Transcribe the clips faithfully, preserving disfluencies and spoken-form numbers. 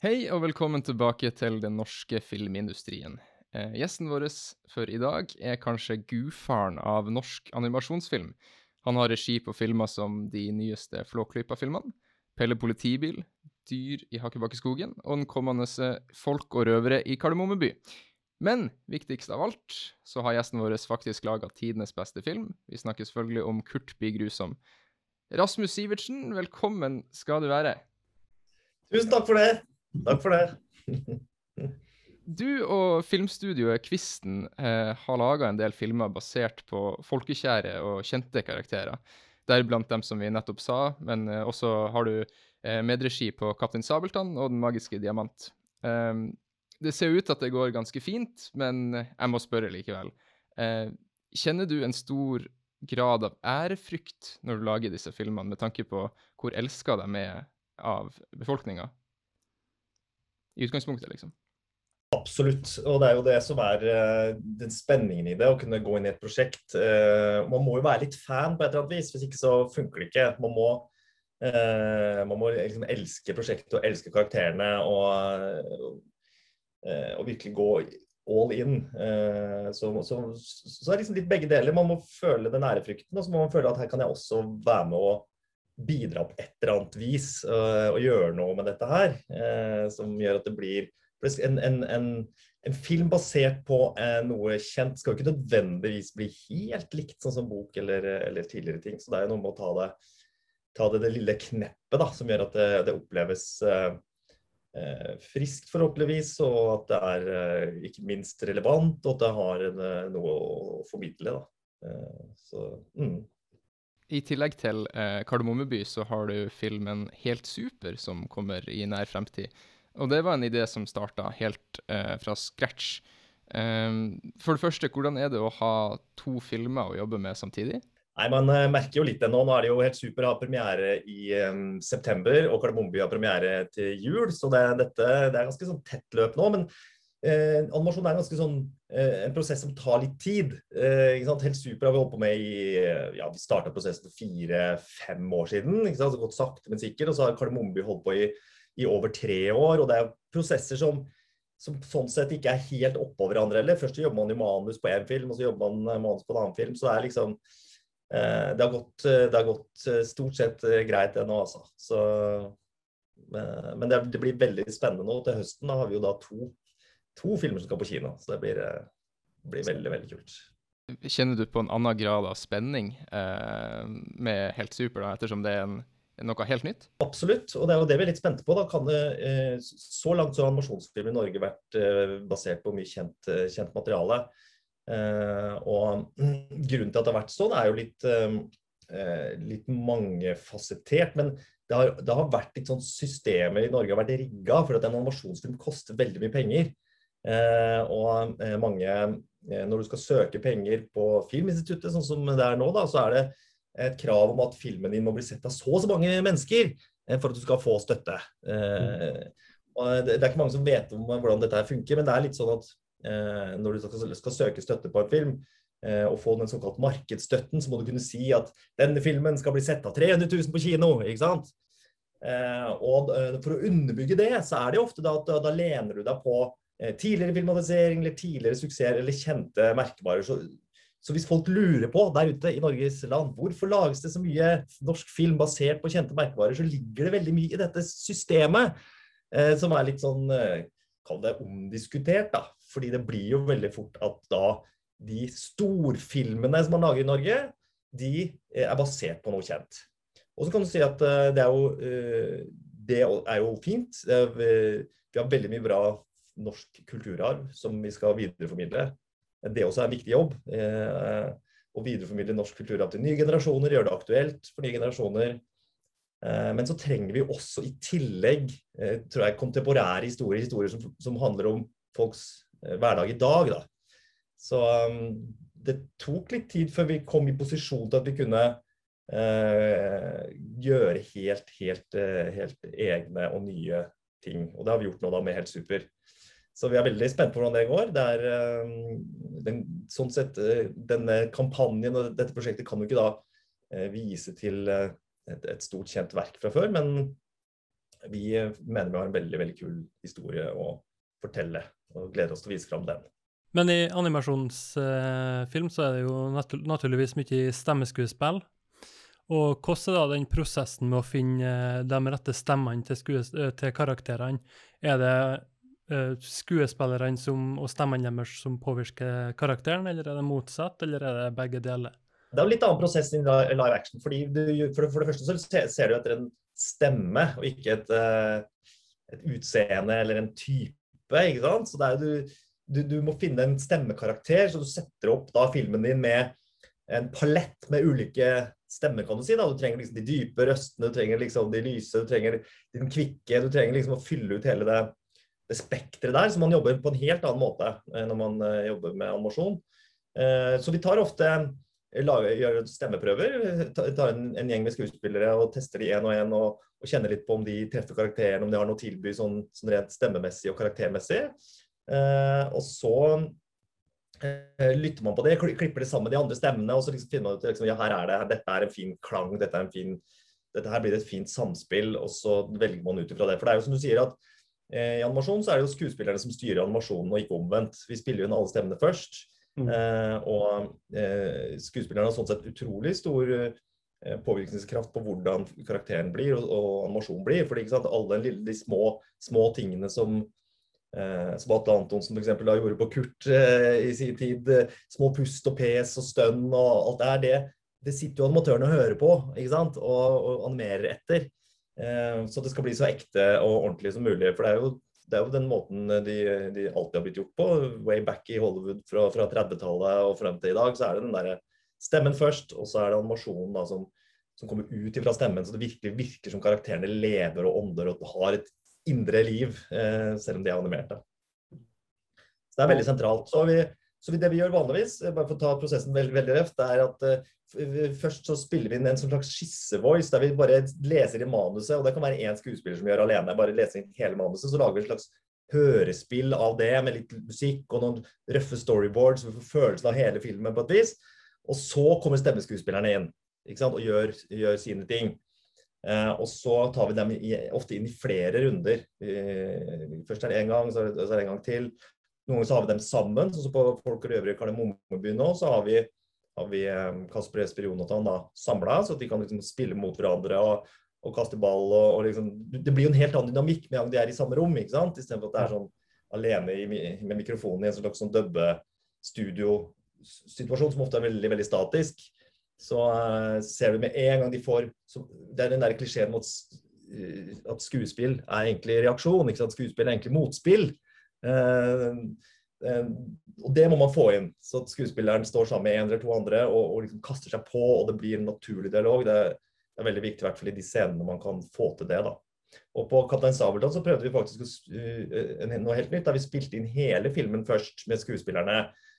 Hei og velkommen tilbake til den norske filmindustrien. Eh, gjesten vår for i dag er kanskje gudfaren av norsk animasjonsfilm. Han har regi på filmer som de nyeste Flåklypa-filmene, Pelle Politibil, Dyr i Hakkebakkeskogen og den kommende Folk og røvere i Kardemommeby. Men viktigst av alt så har gjesten vår faktisk laget tidenes beste film. Vi snakker selvfølgelig om Kurt Big Grusom. Rasmus Sivertsen, velkommen skal du være. Tusen takk for det. Takk for det. Du og filmstudioet Kvisten eh, har laget en del filmer basert på folkekjære og kjente karakterer. Deriblant dem som vi nettopp sa, men eh, også har du eh, medregi på Kaptein Sabeltann og Den magiske diamant. Um, det ser ut at det går ganske fint, men jeg må spørre likevel. Eh, kjenner du en stor grad av ærefrykt når du lager disse filmene, med tanke på hvor elsket de er av befolkningen? I utgangspunktet, liksom. Absolutt, og det er jo det som er uh, den spenningen i det, å kunne gå inn i et prosjekt. Uh, man må jo være litt fan på et eller annet vis, hvis ikke så funker det ikke. Man må, uh, man må liksom elske prosjektet og elske karakterene, og, uh, og virkelig gå all in. Uh, så, så, så er det liksom litt begge deler. Man må føle den ærefrykten, og så må man føle at her kan jeg også være med å bidra på et eller annet vis uh, og gjøre noe med dette her, uh, som gjør at det blir en, en, en, en film basert på uh, noe kjent skal jo ikke nødvendigvis bli helt likt sånn som bok eller, eller tidligere ting, så det er jo noe med å ta det, ta det, det lille kneppet da, som gjør at det, det oppleves uh, uh, friskt forhåpentligvis, og at det er uh, ikke minst relevant, og at det har en, uh, noe å formidle da. Uh, så, mm. I tillegg til eh, Kardemommeby så har du filmen Helt Super, som kommer i nær fremtid. Og det var en idé som startet helt eh, fra scratch. Um, for det første, hvordan er det å ha to filmer å jobbe med samtidig? Nei, man uh, merker jo litt det nå. Nå er det jo Helt Super har premiere i um, september, og Kardemommeby har premiere til jul, så det, dette, det er ganske sånn tett løp nå, men Eh, animasjon er ganske sånn eh, en prosess som tar litt tid. Eh, ikke sant? Helt Super har vi holdt på med i, ja, vi startet prosessen for fire-fem år siden, ikke sant? Så gått sakte, men sikkert, og så har Kardemommeby holdt på i, i over tre år, og det er prosesser som, som sånn sett ikke er helt oppå hverandre, eller først jobber man jo manus på en film, og så jobber man manus på en annen film, så det er liksom, eh, det, har gått, det har gått stort sett greit ennå, altså. Så, men det, det blir veldig spennende nå. Til høsten da har vi jo da to to filmer som skal på kino, så det blir, blir veldig, veldig kult. Kjenner du på en annen grad av spenning eh, med Helt Super da, ettersom det er en, noe helt nytt? Absolutt, og det er jo det vi er litt spente på da. Kan det, eh, så langt så har animasjonsfilm i Norge vært eh, basert på mye kjent, kjent materiale, eh, og grunnen til at det har vært sånn er jo litt, eh, litt mangefasettert, men det har, det har vært litt sånn systemer i Norge har vært rigget, for at en animasjonsfilm koster veldig mye penger. Eh, og eh, mange, eh, når du skal søke penger på Filminstituttet, sånn som det er nå da, så er det et krav om at filmen din må bli sett av så og så mange mennesker eh, for at du skal få støtte. Eh, og det, det er ikke mange som vet om hvordan dette her funker, men det er litt sånn at eh, når du skal, skal søke støtte på en film, eh, og få den såkalt markedsstøtten, så må du kunne si at denne filmen skal bli sett av tre hundre tusen på kino, ikke sant? Eh, og eh, for å underbygge det, så er det ofte da at da, da lener du deg på tidligere filmatisering, eller tidligere suksess, eller kjente merkevarer. Så, så hvis folk lurer på, der ute i Norges land, hvorfor lages det så mye norsk film basert på kjente merkevarer, så ligger det veldig mye i dette systemet, eh, som er litt sånn, eh, kall det omdiskutert da, fordi det blir jo veldig fort at da de storfilmene som man lager i Norge, de eh, er basert på noe kjent. Og så kan du si at eh, det er jo, eh, det er jo fint, vi, vi har veldig mye bra norsk kulturarv som vi skal videreformidle. Det også er en viktig jobb. Eh, å videreformidle norsk kulturarv til nye generasjoner, gjøre det aktuelt for nye generasjoner. Eh, men så trenger vi også i tillegg, eh, tror jeg, kontemporære historier, historier som, som handler om folks eh, hverdag i dag. Da. Så um, det tok litt tid før vi kom i posisjon til at vi kunne eh, gjøre helt, helt, helt egne og nye ting. Og det har vi gjort nå da med Helt Super. Så vi er veldig spent på hvordan det går. Det er, den, sånn sett, denne kampanjen og dette prosjektet kan jo ikke da vise til et, et stort kjent verk fra før, men vi mener vi har en veldig, veldig kul historie å fortelle, og gleder oss til å vise frem den. Men i animasjonsfilm så er det jo natur naturligvis mye stemmeskuespill. Og hvordan er da den prosessen med å finne de rette stemmene til, skues til karakterene? Er det uh, skuespillerne som, og stemmene deres som påvirker karakteren, eller er det motsatt, eller er det begge deler? Det er jo litt annen prosess i live action, fordi du, for, det, for det første så ser du etter en stemme, og ikke et, et utseende eller en type, ikke sant? Så det er du, du, du må finne en stemmekarakter, så du setter opp da filmen din med en palett med ulike stemmer, kan du si da. Du trenger liksom de dype røstene, du trenger liksom de lyse, du trenger den kvikke, du trenger liksom å fylle ut hele det, det spektret der, så man jobber på en helt annen måte når man jobber med animasjon. Så vi tar ofte, lager, gjør stemmeprøver, tar en, en gjeng med skuespillere og tester de en og en, og, og kjenner litt på om de treffer karakteren, om de har noe tilby sånn, sånn rent stemmemessig og karaktermessig. Og så lytter man på det, klipper det sammen med de andre stemmene, og så liksom finner man ut, liksom, ja, her er det, dette er en fin klang, dette er en fin, dette her blir et fint samspill, og så velger man ut ifra det. For det er jo som du sier at eh, i animasjon så er det jo skuespillerne som styrer animasjonen, og ikke omvendt. Vi spiller jo inn alle stemmene først, mm. eh, og eh, skuespillerne har sånn sett utrolig stor eh, påvirkningskraft på hvordan karakteren blir, og, og animasjonen blir, fordi ikke sant, alle de, de små, små tingene som Eh, som Atle Antonsen for eksempel da gjorde på Kurt eh, i sin tid, eh, små pust og pes og stønn og alt det her, det, det sitter jo animatørene og hører på, ikke sant, og, og animerer etter, eh, så det skal bli så ekte og ordentlig som mulig, for det er jo, det er jo den måten de, de alltid har blitt gjort på, way back i Hollywood fra, fra trettitallet og frem til i dag, så er det den der stemmen først, og så er det animasjonen da, som, som kommer ut ifra stemmen, så det virkelig virker som karakterene lever og ånder og har et indre liv, eh, selv om de er animerte. Så det er veldig sentralt. Så, vi, så vi, det vi gjør vanligvis, bare for å ta prosessen veldig, veldig røft, det er at eh, først så spiller vi inn en sånn slags skissevoice, der vi bare leser i manuset, og det kan være en skuespiller som gjør alene, bare leser inn hele manuset, så lager vi en slags hørespill av det, med litt musikk og noen røffe storyboards, så vi får følelsen av hele filmen på et vis, og så kommer stemmeskuespillerne inn, ikke sant, og gjør, gjør sine ting. Uh, og så tar vi dem i, ofte inn i flere runder. Uh, først er det en gang, så er det, så er det en gang til. Noen ganger så har vi dem sammen, så på Folk og Røvere i Kardemommeby nå, så har vi, har vi um, Kasper Esper Jonathan da, samlet, så at de kan liksom spille mot hverandre og, og kaste ball. Og, og liksom, det blir jo en helt annen dynamikk med en gang de er i samme rom, ikke sant? I stedet for at det er sånn alene i, med mikrofonen i en slags sånn dubbe-studio-situasjon, som ofte er veldig, veldig statisk. Så uh, ser vi med en gang de får, så, det er den der klisjeen mot uh, at skuespill er egentlig reaksjon, ikke sant? Skuespill er egentlig motspill, uh, uh, og det må man få inn, så at skuespilleren står sammen med en eller to andre og, og liksom kaster seg på, og det blir en naturlig dialog. Det er, det er veldig viktig, i hvert fall i de scenene man kan få til det da. Og på Kaptein Sabeltann så prøvde vi faktisk uh, noe helt nytt, der vi spilte inn hele filmen først med skuespillerne,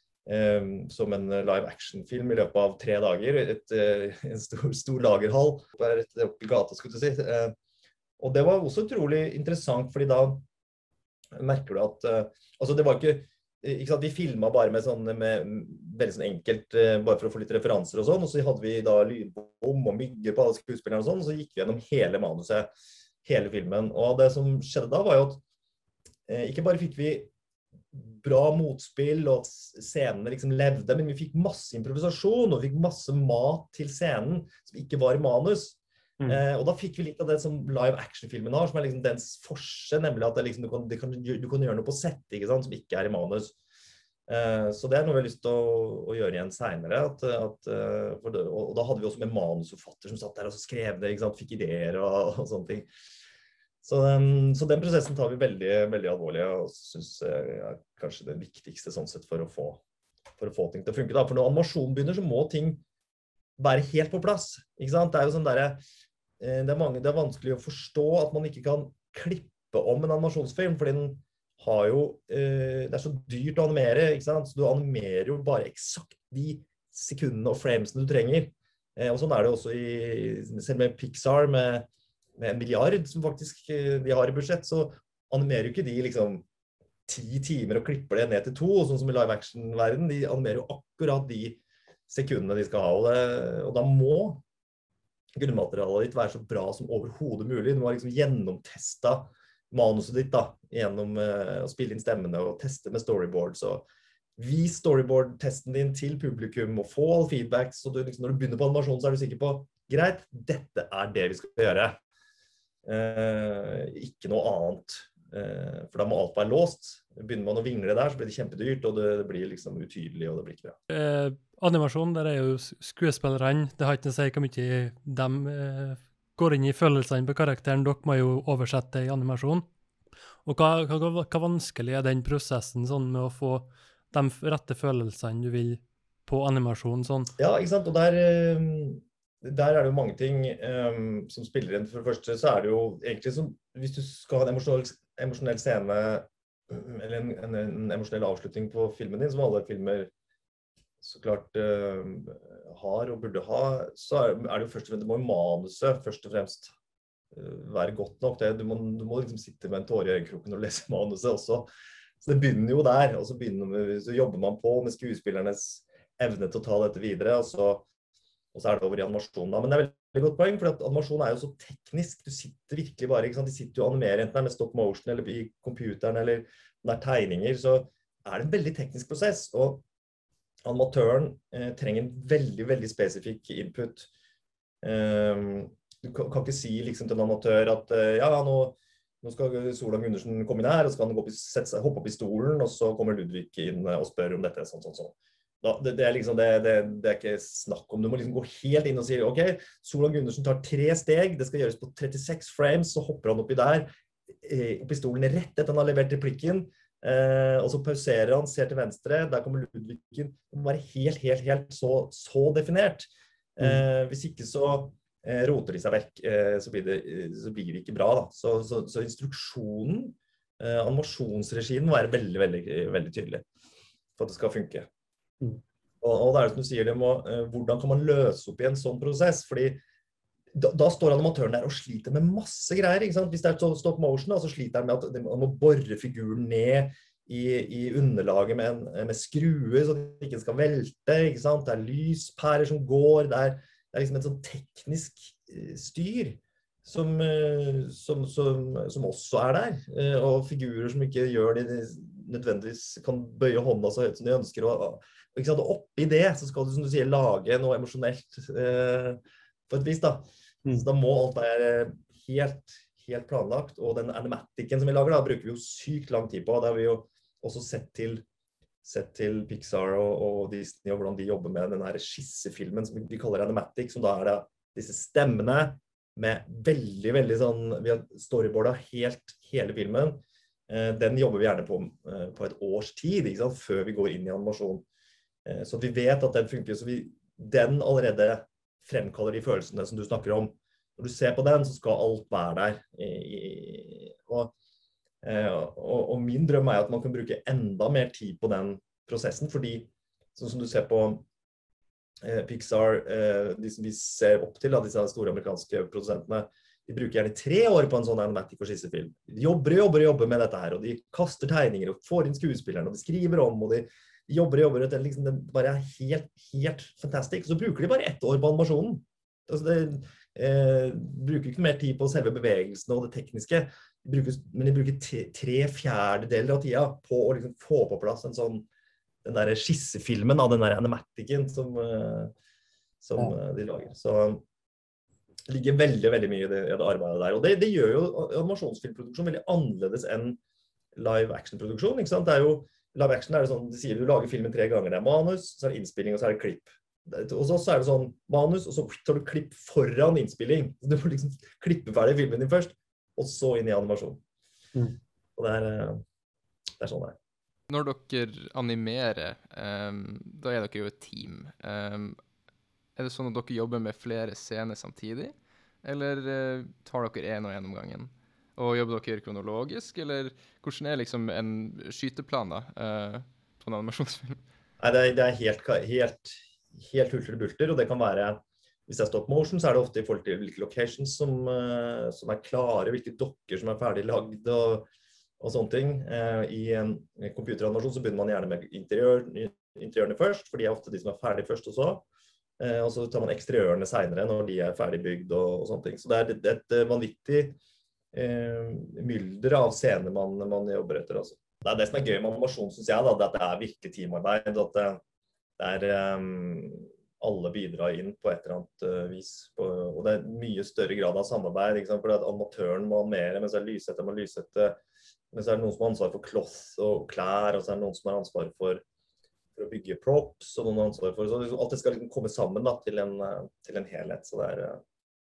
Um, som en live action film i løpet av tre dager, et, uh, en stor, stor lagerhall rett opp i gata, skulle jeg si. Uh, og det var også utrolig interessant, fordi da merker du at uh, altså det var ikke, ikke sant, vi filmet bare med sånn, med veldig sånn enkelt, uh, bare for å få litt referanser og sånn, og så hadde vi da lydbom og mygger på alle skuespillerne og sånn, og så gikk vi gjennom hele manuset, hele filmen, og det som skjedde da var jo at uh, ikke bare fikk vi bra motspill, og at scenene liksom levde, men vi fikk masse improvisasjon, og vi fikk masse mat til scenen, som ikke var i manus. Mm. Eh, og da fikk vi litt av det som live action-filmen har, som er liksom dens forse, nemlig at det liksom, du, kan, du, kan, du kan gjøre noe på sett, ikke sant, som ikke er i manus. Eh, så det er noe vi har lyst til å, å gjøre igjen senere, at, at, for det, og, og da hadde vi også med manusforfatter som satt der og så skrev det, ikke sant, fikk ideer og, og sånne ting. Så den, så den prosessen tar vi veldig, veldig alvorlig, og synes jeg er kanskje det viktigste sånn sett for å få, for å få ting til å funke. Da. For når animasjon begynner, så må ting være helt på plass. Ikke sant? Det er jo sånn der, det er, mange, det er vanskelig å forstå at man ikke kan klippe om en animasjonsfilm, fordi den har jo, det er så dyrt å animere, ikke sant? Så du animerer jo bare eksakt de sekundene og framesene du trenger. Og sånn er det også i, selv med Pixar, med med en milliard som faktisk de har i budsjett, så animerer jo ikke de liksom ti timer og klipper det ned til to, sånn som i live action-verden. De animerer jo akkurat de sekundene de skal ha, og, det, og da må grunnmaterialet ditt være så bra som overhodet mulig. Du må liksom gjennomteste manuset ditt da, gjennom uh, å spille inn stemmene og teste med storyboards. Og vis storyboard-testen din til publikum og få all feedback, så du, liksom, når du begynner på animasjon, så er du sikker på, greit, dette er det vi skal gjøre. Uh, ikke noe annet. Uh, for da må alt være låst. Begynner man å vingle der, så blir det kjempedyrt, og det, det blir liksom utydelig, og det blir ikke bra. Eh, animasjon, der er jo skuespillerne, det har ikke å si hvor mye de eh, går inn i følelsene på karakteren, dere må jo oversette det i animasjon. Og hva, hva, hva vanskelig er den prosessen sånn med å få de rette følelsene du vil på animasjon sånn? Ja, ikke sant, og der, der er det jo mange ting um, som spiller inn. For det første så er det jo egentlig som, hvis du skal ha en emosjonell, emosjonell scene, eller en, en, en emosjonell avslutning på filmen din, som alle filmer så klart uh, har og burde ha, så er, er det jo først og fremst, det må jo manuset først og fremst uh, være godt nok. Det, du, må, du må liksom sitte med en tåre i øyekroken og lese manuset også. Så det begynner jo der, og så, begynner, så jobber man på med skuespillernes evne til å ta dette videre, og så, og så er det over i animasjonen da. Men det er veldig godt poeng, for at animasjon er jo så teknisk. Du sitter virkelig bare, ikke sant? De sitter jo og animerer, enten det er med stop motion, eller i computeren, eller når det er tegninger, så er det en veldig teknisk prosess. Og animatøren eh, trenger en veldig, veldig spesifikk input. Um, du kan, kan ikke si liksom til en animatør at uh, ja, nå, nå skal Solan Gundersen komme inn her, og så kan han gå opp i, sette seg, hoppe opp i stolen, og så kommer Ludvig inn og spør om dette, sånn, sånn, sånn. Da, det, det, er liksom, det, det, det er ikke snakk om, du må liksom gå helt inn og si, ok, Solan Gundersen tar tre steg, det skal gjøres på trettiseks frames, så hopper han opp i der, eh, opp i stolen rett etter han har levert replikken, eh, og så pauserer han, ser til venstre, der kommer Ludvig inn, det må være helt, helt, helt så, så definert. Eh, hvis ikke så eh, roter de seg vekk, eh, så, blir det, så blir det ikke bra da. Så, så, så instruksjonen, eh, animasjonsregien må være veldig, veldig, veldig tydelig for at det skal funke. Mm. Og, og det er som du sier, det må, eh, hvordan kan man løse opp i en sånn prosess? Fordi da, da står animatøren der og sliter med masse greier, ikke sant? Hvis det er stop motion, da, så sliter han med at man må borre figuren ned i, i underlaget med, en, med skruer, så det ikke skal velte, ikke sant? Det er lyspærer som går, det er, det er liksom et sånn teknisk styr som, som, som, som også er der, og figurer som ikke gjør det, nødvendigvis kan bøye hånda så høyt som de ønsker, og, ikke sant? Og oppi det så skal du, som du sier, lage noe emosjonelt eh, på et vis da. Mm. Så da må alt være helt, helt planlagt, og den animatikken som vi lager da, bruker vi jo sykt lang tid på, og det har vi jo også sett til, sett til Pixar og, og Disney, og hvordan de jobber med den her skissefilmen som vi kaller animatic, som da er det disse stemmene med veldig, veldig sånn, vi har storyboardet helt hele filmen, eh, den jobber vi gjerne på, eh, på et års tid, ikke sant, før vi går inn i animasjon. Eh, så vi vet at den funker, så vi, den allerede fremkaller de følelsene som du snakker om. Når du ser på den, så skal alt være der. I, og, og, og min drøm er at man kan bruke enda mer tid på den prosessen, fordi, sånn som du ser på eh, Pixar, eh, de som vi ser opp til, da, disse store amerikanske produsentene, de bruker gjerne tre år på en sånn animatic og skissefilm. De jobber og jobber og jobber med dette her, og de kaster tegninger og får inn skuespillerne, og de skriver om, og de jobber og jobber, og liksom, det bare er helt, helt fantastisk. Så bruker de bare ett år på animasjonen. Altså det eh, bruker ikke mer tid på selve bevegelsen og det tekniske, de bruker, men de bruker tre, tre fjerdedeler av tida på å liksom få på plass en sånn, den der skissefilmen av den der animaticen som, eh, som ja. de lager. Så det ligger veldig, veldig mye i det, i det arbeidet der. Og det, det gjør jo animasjonsfilmproduksjon veldig annerledes enn live-action-produksjon, ikke sant? Det er jo, live action er det sånn, de sier du lager filmen tre ganger, det er manus, så er det innspilling, og så er det klipp. Og så er det sånn manus, og så tar du klipp foran innspilling. Du må liksom klippe ferdig filmen din først, og så inn i animasjon. Mm. Og det er, det er sånn det er. Når dere animerer, um, da er dere jo et team. Um, er det sånn at dere jobber med flere scener samtidig? Eller uh, tar dere en og en om gangen? Og jobber dere kronologisk, eller hvordan er liksom en skyteplan da, uh, på en animasjonsfilm? Nei, det er, det er helt, helt, helt hulter og bulter, og det kan være, hvis det er stop motion, så er det ofte i forhold til hvilke locations som, uh, som er klare, hvilke dokker som er ferdig lagd og, og sånne ting. Uh, I en computeranimasjon så begynner man gjerne med interiør, interiørene først, for de er ofte de som er ferdig først også. Eh, og så tar man eksteriørene senere når de er ferdig bygd og, og sånne ting. Så det er et, et vanvittig eh, mylder av scener man, man jobber etter. Altså. Det er det som er gøy med animasjon, synes jeg, da, det at det er virkelig teamarbeid. At det, det er um, alle bidrar inn på et eller annet uh, vis. På, og det er mye større grad av samarbeid, ikke sant? For at amatøren må mer, mens det er lysette, må lysette. Men så er det noen som har ansvar for cloth og klær, og så er det noen som har ansvar for for å bygge props og noen ansvar for. Så alt det skal liksom komme sammen da, til, en, til en helhet. Så det er uh,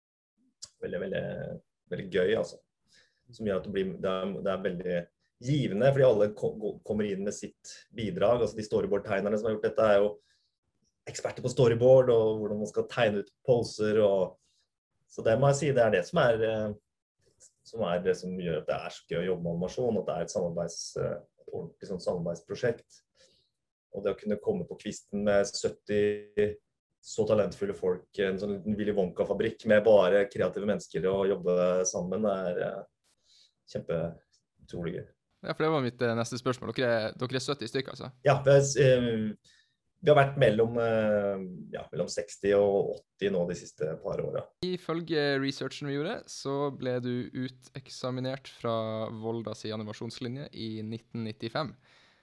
veldig, veldig, veldig gøy, altså. Som gjør at det, blir, det, er, det er veldig givende, fordi alle kom, kommer inn med sitt bidrag. Altså de storyboard-tegnerne som har gjort dette er jo eksperter på storyboard, og hvordan man skal tegne ut poser. Og, så det må jeg si, det er det som er, uh, som er det som gjør at det er så gøy å jobbe med animasjon, at det er et, samarbeids, uh, et ordentlig sånn samarbeidsprosjekt. Og det å kunne komme på kvisten med sytti så talentfulle folk, en sånn liten Willy Wonka-fabrikk med bare kreative mennesker å jobbe sammen, er uh, kjempeutrolig gøy. Ja, for det var mitt uh, neste spørsmål. Dere er, dere er sytti stykker, altså? Ja, vi har, uh, vi har vært mellom, uh, ja, mellom seksti og åtti nå de siste par årene. Ifølge researchen vi gjorde, så ble du uteksaminert fra Voldas animasjonslinje i nitten nittifem.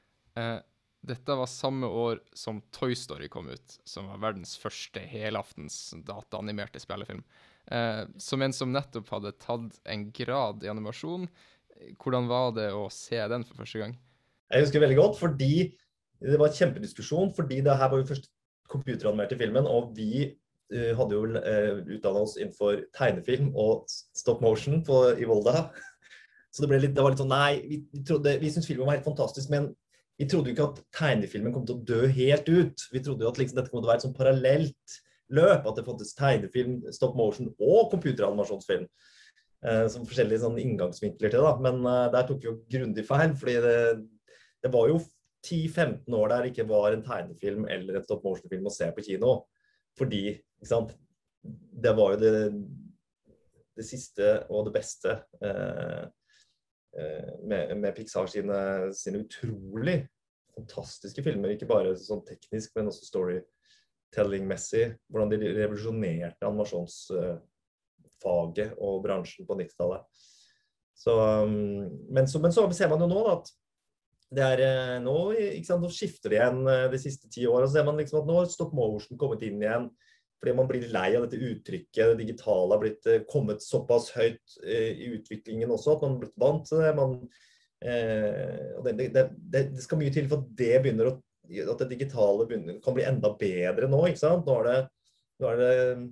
Uh, Dette var samme år som Toy Story kom ut, som var verdens første helaftens dataanimerte spillefilm. Eh, som en som nettopp hadde tatt en grad i animasjon, hvordan var det å se den for første gang? Jeg husker veldig godt, fordi det var en kjempediskusjon, fordi det her var jo første computeranimerte filmen, og vi uh, hadde jo uh, utdannet oss innenfor tegnefilm og stop motion på, i Volda. Så det, ble litt, det var litt sånn, nei, vi, vi, trodde, vi syntes filmen var helt fantastisk, men vi trodde jo ikke at tegnefilmen kom til å dø helt ut. Vi trodde jo at liksom, dette kom til å være et sånn parallelt løp, at det fantes tegnefilm, stop motion og computeranimasjonsfilm. Eh, som forskjellige sånn, inngangsvinkler til det. Men eh, der tok vi jo grundig feil, fordi det, det var jo ti til femten år der det ikke var en tegnefilm eller en stop motion-film å se på kino. Fordi, ikke sant, det var jo det, det siste og det beste eh, Med, med Pixar sine, sine utrolig fantastiske filmer, ikke bare sånn teknisk, men også storytelling-messig, hvordan de revolusjonerte animasjonsfaget og bransjen på nittitallet. Så, men, så, men så ser man jo nå da, at det er nå, ikke sant, nå skifter det igjen de siste ti årene, så ser man liksom at nå har stop motion kommet inn igjen, fordi man blir lei av dette uttrykket, det digitale har blitt kommet såpass høyt eh, i utviklingen også, at man har blitt vant til det. Man, eh, og det, det, det, det skal mye til for at det begynner å, at det digitale begynner, kan bli enda bedre nå, ikke sant? Nå er det, nå er det,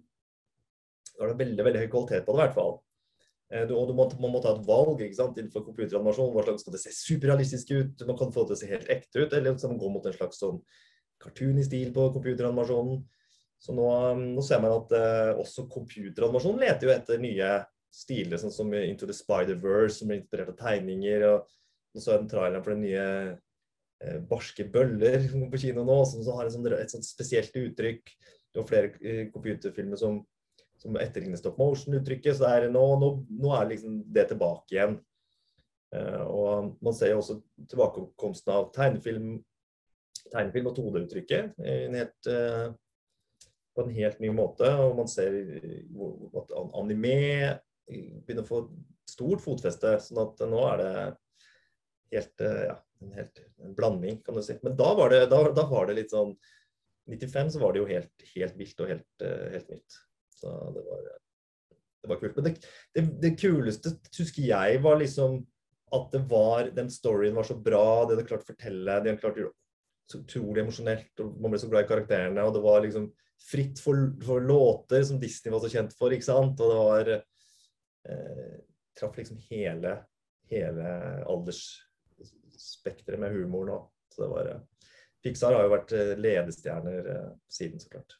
nå er det veldig, veldig høy kvalitet på det i hvert fall. Eh, du, og du må, man må ta et valg, ikke sant, innenfor computeranimasjon, hva slags skal det se superrealistisk ut, man kan få det til å se helt ekte ut, eller skal man gå mot en slags sånn cartoon-stil på computeranimasjonen. Så nå, nå ser man at eh, også computeranimasjon leter jo etter nye stiler, sånn som Into the Spider-Verse, som er inspirert av tegninger, og nå så er den traileren for den nye eh, barske bøller på kino nå, som, som har en sånn, et sånt spesielt uttrykk. Det er flere eh, computerfilmer som, som etterligner stop motion-uttrykket, så det er, nå, nå, nå er liksom det tilbake igjen. Eh, og man ser jo også tilbakekomsten av tegnefilm, tegnefilm og to D-uttrykket, en helt... Eh, på en helt ny måte, og man ser at anime begynner å få stort fotfeste, sånn at nå er det helt, ja, en, helt, en blanding, kan du si. Men da var det, da, da var det litt sånn, nittifem så var det jo helt, helt vilt og helt, helt nytt. Så det var, det var kult. Men det, det, det kuleste, husker jeg, var liksom at det var, den storyen var så bra, det hadde klart å fortelle, de hadde klart å gjøre så utrolig emosjonelt, og man ble så glad i karakterene, og det var liksom fritt for, for låter som Disney var så kjent for, ikke sant? Og det var eh, traff liksom hele hele aldersspektret med humor nå. Så det var Pixar har jo vært ledestjerner eh, siden, så klart.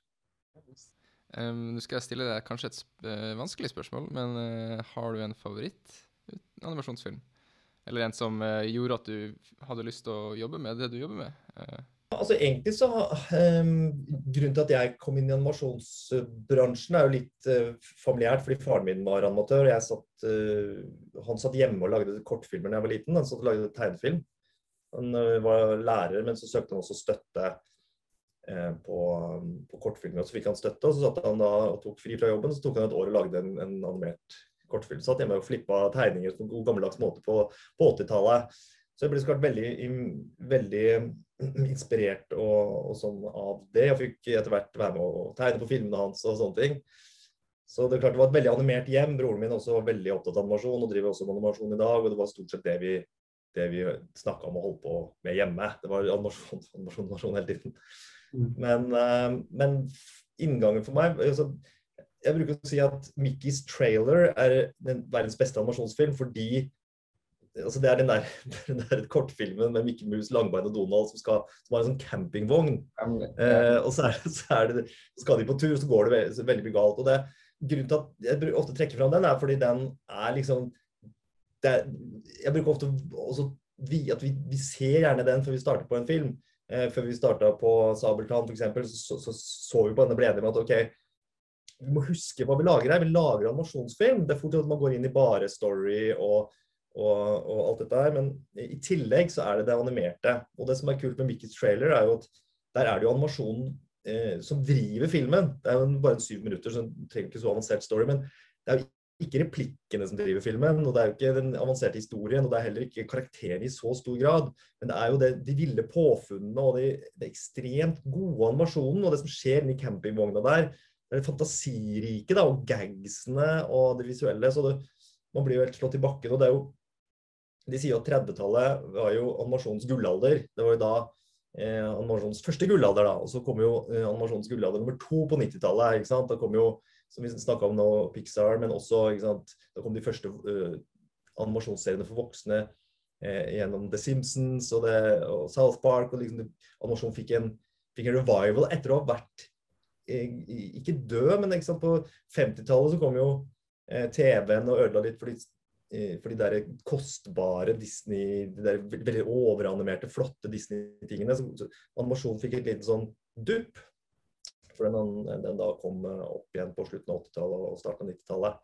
Um, nå skal jeg stille deg kanskje et uh, vanskelig spørsmål, men uh, har du en favoritt animasjonsfilm? Eller en som uh, gjorde at du hadde lyst til å jobbe med det du jobber med? Uh. Altså egentlig så, um, grunnen til at jeg kom inn i animasjonsbransjen er jo litt uh, familiært, fordi faren min var animatør, og jeg satt, uh, han satt hjemme og lagde kortfilmer da jeg var liten, han satt og lagde tegnefilm. Han uh, var lærer, men så søkte han også støtte eh, på, på kortfilmer, og så fikk han støtte, og så satt han da og tok fri fra jobben, så tok han et år og lagde en, en animert kortfilm. Satt hjemme og flippet tegninger på en god gammeldags måte på, på åttitallet. Så jeg ble så klart veldig, veldig inspirert og, og sånn av det, og fikk etter hvert være med å tegne på filmene hans og sånne ting. Så det er klart det var et veldig animert hjem. Broren min også var veldig opptatt av animasjon og driver også med animasjon i dag, og det var stort sett det vi, det vi snakket om og holdt på med hjemme. Det var animasjon, animasjon, animasjon hele tiden. Men, uh, men inngangen for meg, altså, jeg bruker å si at Mickey's Trailer er den verdens beste animasjonsfilm, fordi altså det er den der, den der kortfilmen med Mickey Mouse, Langbein og Donald som, skal, som har en sånn campingvogn. Eh, og så, er, så, er det, så skal de på tur, så går det veldig, veldig galt. Og det, grunnen til at jeg ofte trekker fram den er fordi den er liksom, det er, jeg bruker ofte også vi, at vi, vi ser gjerne den før vi starter på en film. Eh, før vi startet på Sabeltann for eksempel, så, så, så, så vi på denne ble enige med at ok, vi må huske hva vi lager her. Vi lager animasjonsfilm. Det er fort at man går inn i bare story og Og, og alt dette her, men i tillegg så er det det animerte. Og det som er kult med Mickey's Trailer er jo at der er det jo animasjonen eh, som driver filmen. Det er jo bare en syv minutter, så det trenger ikke så avansert story, men det er jo ikke replikkene som driver filmen, og det er jo ikke den avanserte historien, og det er heller ikke karakterene i så stor grad, men det er jo det, de ville påfunnene og det, det ekstremt gode animasjonen, og det som skjer i campingvogna der, det er det fantasirike da, og gagsene og det visuelle, så det, man blir jo helt slått i bakken, og det er jo de sier at trettitallet var jo animasjonens gullalder. Det var jo da eh, animasjonens første gullalder da, og så kom jo eh, animasjonens gullalder nummer to på nittitallet, ikke sant? Da kom jo, som vi snakket om nå, Pixar, men også, ikke sant, da kom de første eh, animasjonsseriene for voksne eh, gjennom The Simpsons og, det, og South Park, og liksom animasjon fikk en, fikk en revival etter å ha vært eh, ikke død, men ikke sant, på femtitallet så kom jo eh, T V-en og ødela litt fordi for de der kostbare Disney, de der veldig overanimerte, flotte Disney-tingene. Så, så animasjonen fikk et lite sånn dupp, for den, den da kom opp igjen på slutten av åttitallet og starten av nittitallet.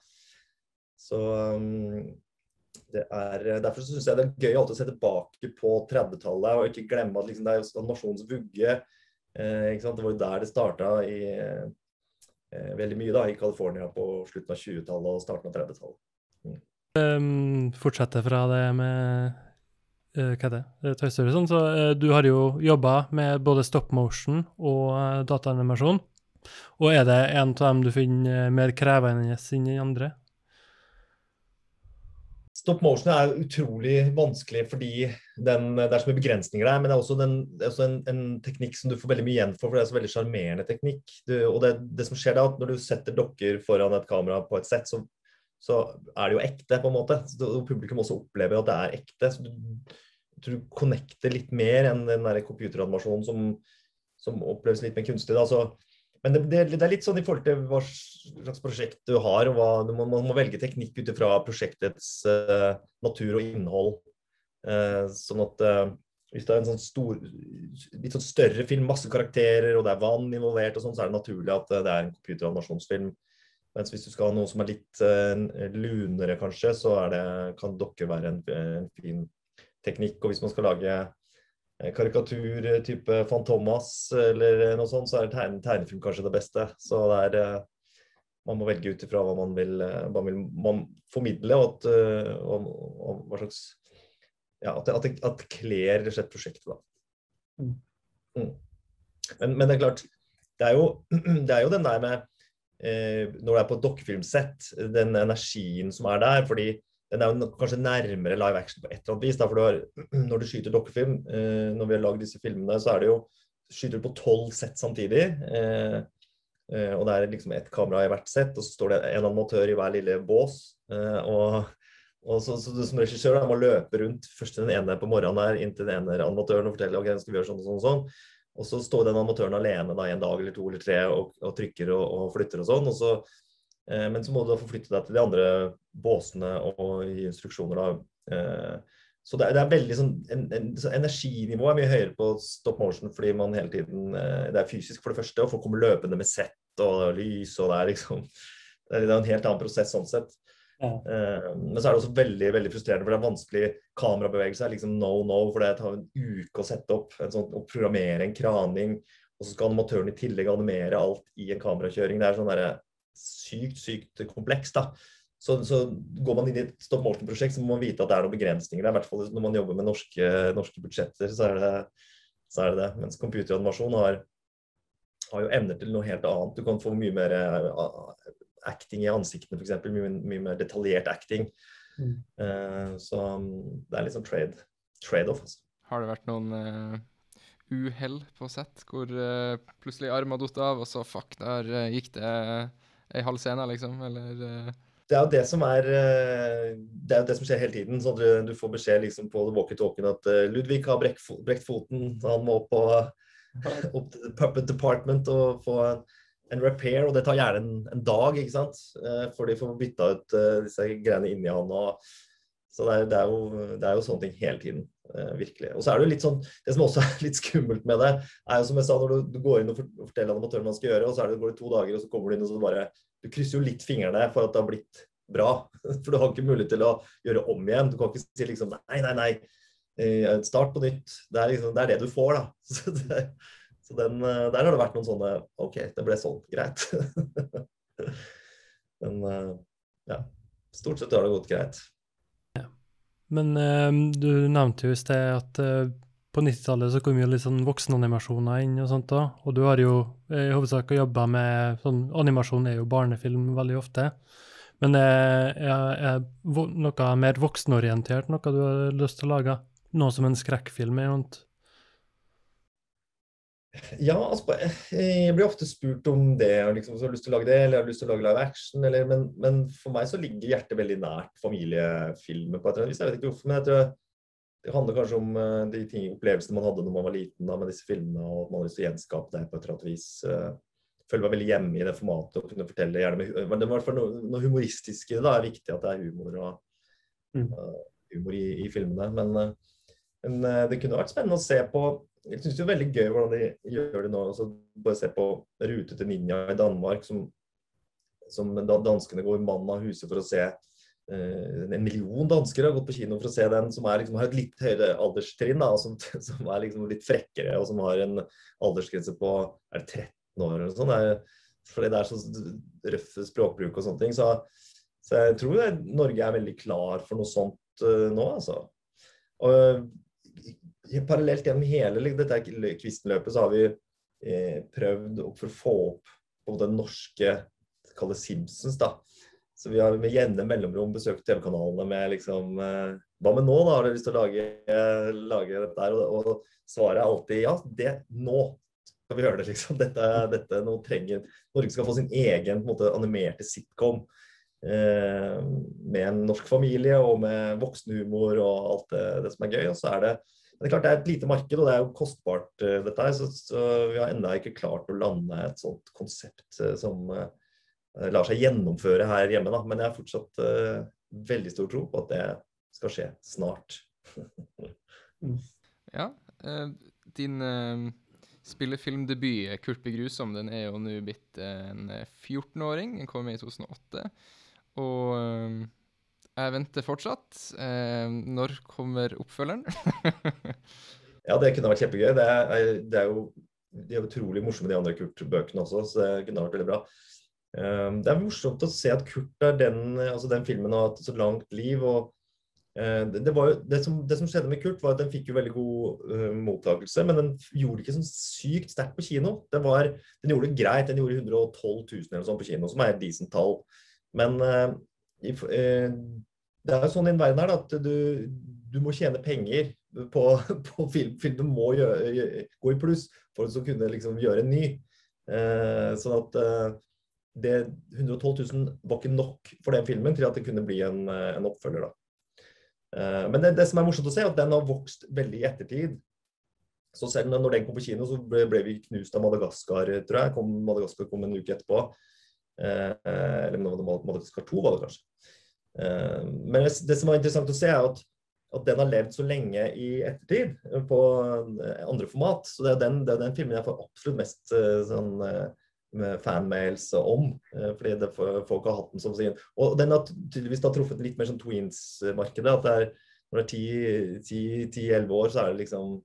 Så um, det er, derfor synes jeg det er gøy alltid å se tilbake på trettitallet, og ikke glemme at liksom, det er jo animasjonens vugge. Eh, ikke sant? Det var jo der det startet i, eh, veldig mye da, i California på slutten av tjuetallet og starten av trettitallet. Mm. Um, fortsette fra det med uh, hva er det, Toy Story sånn, så uh, du har jo jobbet med både stop motion og uh, dataanimasjon, og er det en av dem du finner uh, mer krevende enn de andre? Stop motion er utrolig vanskelig fordi den, det er så mye begrensninger der, men det er også, den, det er også en, en teknikk som du får veldig mye igjen for, for det er så veldig charmerende teknikk. Du, og det, det som skjer da, når du setter dokker foran et kamera på et sett, så så er det jo ekte på en måte, og publikum også opplever at det er ekte, så du, du connecter litt mer enn den der computeranimasjonen som, som oppleves litt mer kunstig da, så, men det, det, det er litt sånn i forhold til hva slags prosjekt du har, og hva, du må, man må velge teknikk ut fra prosjektets uh, natur og innhold, uh, sånn at uh, hvis det er en sånn stor, litt sånn større film, masse karakterer, og det er vann involvert og sånn, så er det naturlig at uh, det er en computeranimasjonsfilm. Mens hvis du skal ha noe som er litt uh, lunere kanskje, så er det, kan dokker være en, en fin teknikk. Og hvis man skal lage uh, karikatur type Fantomas eller noe sånt, så er tegne, tegnefilm kanskje det beste. Så det er, uh, man må velge ut ifra hva man vil, uh, hva vil man formidle, og, at, uh, og, og hva slags, ja, at det, at det, at det kler rett og slett prosjektet da. Mm. Mm. Men, men det er klart, det er jo, det er jo den der med når det er på et dokkefilmsett, den energien som er der, fordi den er jo kanskje nærmere live action på et eller annet vis, da, for du har, når du skyter dokkefilm, når vi har laget disse filmene, så er det jo, skyter du på tolv sett samtidig, og det er liksom et kamera i hvert sett, og så står det en animatør i hver lille bås, og, og så, så du som regissør da, må løpe rundt først den ene på morgenen der, inn til den ene animatøren og fortelle, ok, skal vi gjøre sånn og sånn og sånn, og så står den animatøren alene da, en dag eller to eller tre og, og trykker og, og flytter og sånn, og så, eh, men så må du da forflytte deg til de andre båsene og gi instruksjoner da. Eh, så det er, det er veldig sånn, en, en, så energinivået er mye høyere på stop motion, fordi man hele tiden, eh, det er fysisk for det første, og folk kommer løpende med sett og lys, og det er liksom, det er en helt annen prosess sånn sett. Ja. Uh, men så er det også veldig, veldig frustrerende, for det er vanskelig kamerabevegelse, liksom no, no, for det tar en uke å sette opp, en sånn, å programmere en kraning, og så skal animatøren i tillegg animere alt i en kamerakjøring. Det er sånn der sykt, sykt kompleks da. Så, så går man inn i et stop motion-prosjekt, så må man vite at det er noen begrensninger. I hvert fall når man jobber med norske, norske budsjetter, så er, det, så er det det. Mens computeranimasjon har, har jo evner til noe helt annet. Du kan få mye mer uh, acting i ansiktene, for eksempel. Mye, mye mer detaljert acting. Mm. Uh, så um, det er litt sånn trade, trade-off. Altså. Har det vært noen uh, uhell på sett, hvor uh, plutselig armen har dott av, og så fuck, der uh, gikk det uh, en halv scene, liksom, eller... Uh... Det er jo det som er, det er jo det som skjer hele tiden, så du, du får beskjed liksom på walkie-talkien at uh, Ludvig har brekt, brekt foten, han må opp, på, opp til puppet department og få en, en repair, og det tar gjerne en, en dag, ikke sant? Uh, for de får bytta ut uh, disse greiene inni han, og, så det er, det, er jo, det er jo sånne ting hele tiden, uh, virkelig. Og så er det jo litt sånn, det som også er litt skummelt med det, er jo som jeg sa, når du, du går inn og forteller animatøren hva man skal gjøre, og så er det, går det to dager, og så kommer du inn og så bare du krysser jo litt fingrene for at det har blitt bra, for du har ikke mulighet til å gjøre om igjen. Du kan ikke si liksom, nei, nei, nei, start på nytt. Det er, liksom, det, er det du får da. Så, det, så den, der har det vært noen sånne, ok, det ble sånn, greit. Men ja, stort sett har det gått greit. Ja. Men um, du nevnte jo i sted at uh, på nittitallet så kom jo litt sånn voksenanimasjoner inn og sånt da, og du har jo i hovedsak jobbet med, sånn animasjon er jo barnefilm veldig ofte, men er, er, er noe mer voksenorientert, noe du har lyst til å lage? Noe som en skrekkfilm er sånt? Ja, altså, jeg blir ofte spurt om det, liksom, så har jeg lyst til å lage det, eller jeg har lyst til å lage live action, eller, men, men for meg så ligger hjertet veldig nært familiefilmer på et eller annet vis, jeg vet ikke hvorfor, men jeg tror det handler kanskje om uh, de ting, opplevelsene man hadde når man var liten da, med disse filmene, og at man har lyst til å gjenskape det på et eller annet vis. Uh, føler meg veldig hjemme i det formatet, og kunne fortelle gjerne med, det var i hvert fall noe, noe humoristiske, da er viktig at det er humor, og, uh, humor i, i filmene, men, uh, men uh, det kunne vært spennende å se på, jeg synes det er veldig gøy hvordan de gjør det nå, altså bare se på Rute til Ninja i Danmark, som, som danskene går i mannen av huset for å se. Uh, en million danskere har gått på kino for å se den, som er, liksom, har et litt høyere alderstrinn, da, som, som er liksom litt frekkere, og som har en aldersgrense på er det tretten år eller sånn, det er, fordi det er så røff språkbruk og sånne ting, så, så jeg tror det, Norge er veldig klar for noe sånt uh, nå, altså. Og uh, parallelt gjennom hele dette kvistenløpet så har vi uh, prøvd for å få opp på den norske, kall det Simpsons da. Så vi har med jevne mellomrom besøkt T V-kanalene med liksom, eh, hva med nå da, har du lyst til å lage, eh, lage dette her? Og, og svaret er alltid, ja, det, nå skal vi gjøre det liksom. Dette, dette nå trenger, Norge skal få sin egen på en måte, animerte sitcom eh, med en norsk familie og med voksenhumor og alt det, det som er gøy. Og så er det, det er klart det er et lite marked, og det er jo kostbart eh, dette her, så, så vi har enda ikke klart å lande et sånt konsept eh, som... Eh, lar seg gjennomføre her hjemme da, men jeg har fortsatt uh, veldig stor tro på at det skal skje snart. Ja, uh, din uh, spillefilmdebut, Kurt blir grusom, den er jo nå blitt uh, en fjorten-åring, den kom i to tusen og åtte, og uh, jeg venter fortsatt. Uh, når kommer oppfølgeren? Ja, det kunne vært kjempegøy. Det er, det er jo de er utrolig morsomme de andre Kurt-bøkene også, så det kunne vært veldig bra. Um, det er morsomt å se at Kurt er den, altså den filmen har hatt så langt liv, og uh, det, det, var jo, det, som, det som skjedde med Kurt var at den fikk jo veldig god uh, mottakelse, men den gjorde ikke sånn sykt sterkt på kino. Den, var, den gjorde det greit, den gjorde hundre og tolv tusen eller sånn på kino, som er et decent tall. Men uh, i, uh, det er jo sånn i en verden her da, at du, du må tjene penger på, på film. Filmen må gjøre, gå i pluss for å kunne liksom gjøre en ny. Uh, sånn at uh, det hundre og tolv tusen var ikke nok for den filmen til at det kunne bli en, en oppfølger da. Uh, men det, det som er morsomt å se er at den har vokst veldig i ettertid. Så selv når den kom på kino så ble, ble vi knust av Madagaskar, tror jeg. Kom, Madagaskar kom en uke etterpå. Uh, eller Madagaskar to var det kanskje. Uh, men det, det som var interessant å se er at, at den har levd så lenge i ettertid på andre format. Så det er den, det er den filmen jeg får absolutt mest uh, sånn... Uh, med fanmails om, fordi det folk har hatt den som sin. Og den har tydeligvis da truffet litt mer som Tweens-markedet, at det er, når det er ti elleve år, så er det liksom,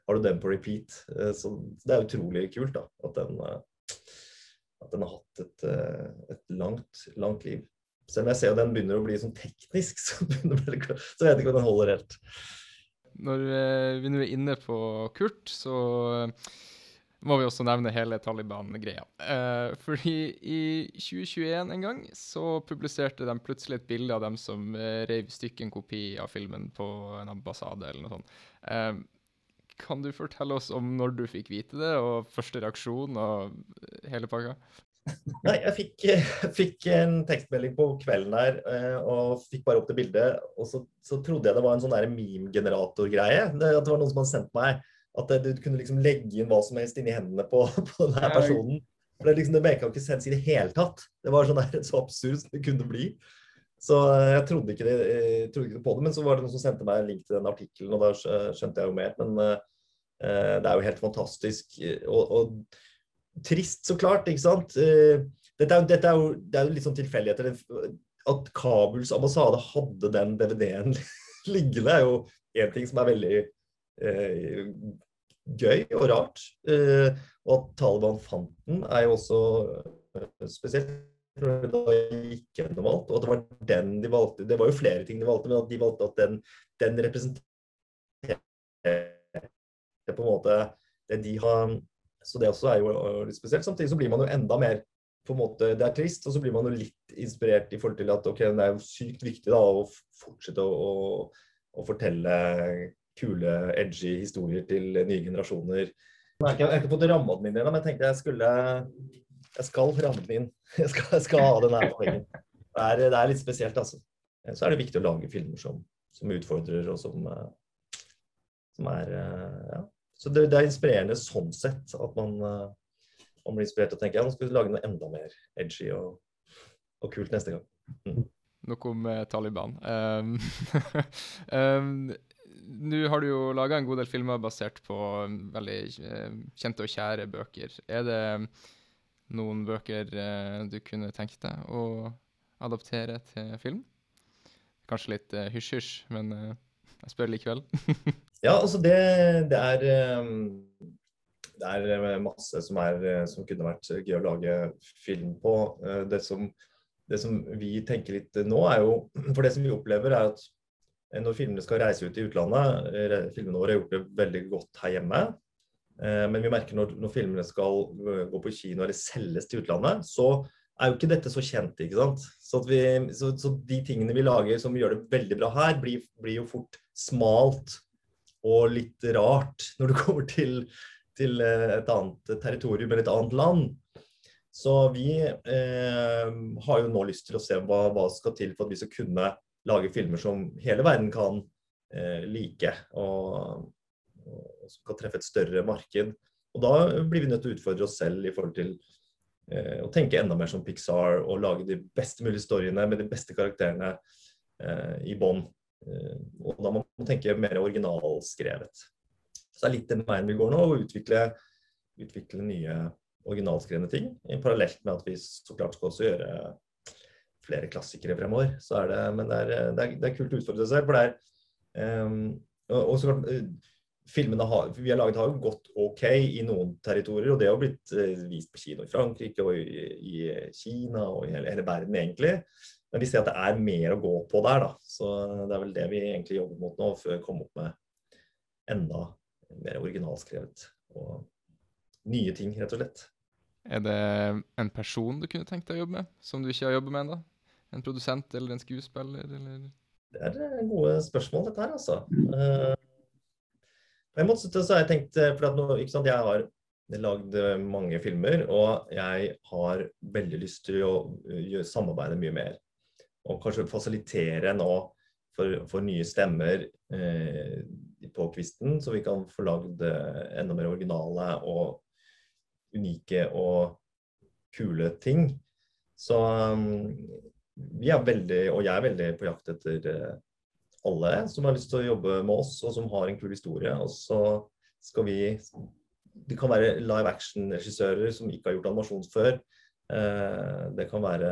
har du den på repeat. Uh, så det er utrolig kult da, at den, uh, at den har hatt et, uh, et langt, langt liv. Selv om jeg ser at den begynner å bli sånn teknisk, så, begynner det, så vet jeg ikke om den holder helt. Når uh, vi nå er inne på Kurt, så uh, må vi også nevne hele Taliban-greia. Eh, fordi i tjue tjueen en gang så publiserte de plutselig et bilde av dem som eh, rev stykke en kopi av filmen på en ambassade eller noe sånt. Eh, kan du fortelle oss om når du fikk vite det, og første reaksjon og hele pakka? Nei, jeg fikk, jeg fikk en tekstmelding på kvelden der, eh, og fikk bare opp det bildet, og så, så trodde jeg det var en sånn der meme-generator-greie, det, at det var noen som hadde sendt meg, at du kunne liksom legge inn hva som helst inn i hendene på, på denne personen. For det, liksom, det merket ikke sens i det hele tatt. Det var sånn der, så absurd som det kunne bli. Så jeg trodde ikke, det, jeg trodde ikke på det, men så var det noen som sendte meg en link til den artikkelen, og da skjønte jeg jo mer. Men uh, det er jo helt fantastisk. Og, og trist så klart, ikke sant? Uh, dette, er, dette er jo, det er jo litt sånn tilfeldigheter. At Kabuls ambassade hadde den D V D-en liggende er jo en ting som er veldig uh, gøy og rart, uh, og at Taliban fant den er jo også uh, spesielt da gikk gjennom alt, og at det var den de valgte, det var jo flere ting de valgte, men at de valgte at den, den representerer på en måte det de har, så det også er jo litt spesielt. Samtidig så blir man jo enda mer på en måte, det er trist, og så blir man jo litt inspirert i forhold til at ok, det er jo sykt viktig da å fortsette å, å, å fortelle kule, edgy historier til nye generasjoner. Jeg har ikke, jeg har ikke fått rammet min ennå, men jeg tenkte jeg skulle, jeg skal ramme den inn. Jeg skal, jeg skal ha den her på veggen. Det er, det er litt spesielt, altså. Så er det viktig å lage filmer som, som utfordrer, og som, som er, ja. Så det, det er inspirerende sånn sett, at man, man blir inspirert og tenker, ja, nå skal vi lage noe enda mer edgy og, og kult neste gang. Mm. Nok om uh, Taliban. Um, um, Nå har du jo laget en god del filmer basert på veldig uh, kjente og kjære bøker. Er det noen bøker uh, du kunne tenkt deg å adaptere til film? Kanskje litt uh, hysj-hysj, men uh, jeg spør likevel. Ja, altså det, det er um, det er masse som, er, som kunne vært gøy å lage film på. Uh, det, som, det som vi tenker litt nå er jo, for det som vi opplever er at når filmene skal reise ut i utlandet, filmene våre har gjort det veldig godt her hjemme, men vi merker når, når filmene skal gå på kino eller selges til utlandet, så er jo ikke dette så kjent, ikke sant? Så, at vi, så, så de tingene vi lager som gjør det veldig bra her, blir, blir jo fort smalt og litt rart når du kommer til, til et annet territorium eller et annet land. Så vi eh, har jo nå lyst til å se hva, hva skal til for at vi skal kunne lage filmer som hele verden kan eh, like, og, og som kan treffe et større marked. Og da blir vi nødt til å utfordre oss selv i forhold til eh, å tenke enda mer som Pixar, og lage de beste mulige storyene med de beste karakterene eh, i bånd. Eh, og da må man tenke mer originalskrevet. Så det er litt den veien vi går nå, å utvikle, utvikle nye originalskrevne ting, parallelt med at vi så klart skal også gjøre flere klassikere fremover, så er det, men det er, det er, det er kult å utfordre seg, for det er, um, og, og så klart, filmene har, vi har laget har jo gått ok i noen territorier, og det har blitt uh, vist på kino i Frankrike, og i, i Kina, og i hele, hele verden egentlig, men vi ser at det er mer å gå på der da, så det er vel det vi egentlig jobber mot nå, for å komme opp med enda mer originalskrevet, og nye ting, rett og slett. Er det en person du kunne tenkt deg å jobbe med, som du ikke har jobbet med enda? En produsent eller en skuespiller? Eller? Det er gode spørsmål dette her, altså. Uh, på en måte så har jeg tenkt, for at nå, ikke sant, jeg har lagd mange filmer, og jeg har veldig lyst til å gjøre, samarbeide mye mer. Og kanskje fasilitere nå for, for nye stemmer uh, på kvisten, så vi kan få lagd enda mer originale og unike og kule ting. Så um, vi er veldig, og jeg er veldig på jakt etter uh, alle som har lyst til å jobbe med oss, og som har en kul historie. Og så skal vi, det kan være live action regissører som ikke har gjort animasjon før. Uh, det kan være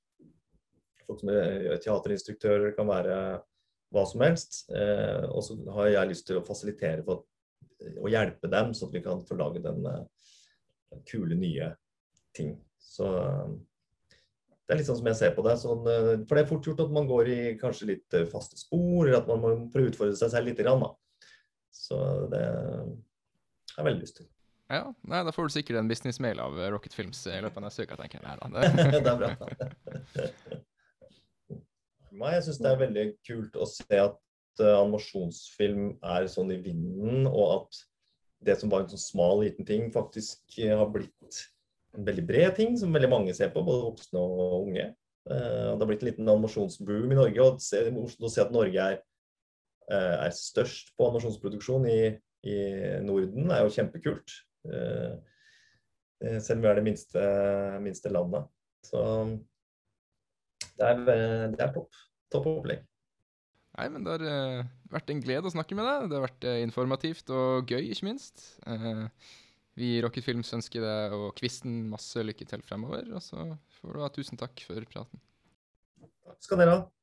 folk som er teaterinstruktører, det kan være hva som helst. Uh, og så har jeg lyst til å fasilitere for at og hjelpe dem, så at vi kan få laget en, en kule nye ting. Så det er litt sånn som jeg ser på det. Sånn, for det er fort gjort at man går i kanskje litt faste spor, eller at man må prøve å utfordre seg selv litt grann, da. Så det har jeg veldig lyst til. Ja, nei, da får du sikkert en businessmail av Rocket Films i løpet av neste uke, tenker jeg. Nei, da. Det er bra. Jeg synes det er veldig kult å se at uh, animasjonsfilm er sånn i vinden, og at det som var en sånn smal liten ting faktisk uh, har blitt en veldig bred ting som veldig mange ser på, både voksne og unge. Uh, det har blitt en liten animasjonsboom i Norge, og det er morsomt å se at Norge er, uh, er størst på animasjonsproduksjon i, i Norden. Det er jo kjempekult. Uh, selv om vi er det minste, minste landet. Så det er, det er topp. Topp opplegg. Nei, men det har uh, vært en glede å snakke med deg. Det har vært uh, informativt og gøy, ikke minst. Uh, vi i Rocket Films ønsker deg og Kvisten masse lykke til fremover, og så får du ha tusen takk for praten. Takk skal dere ha.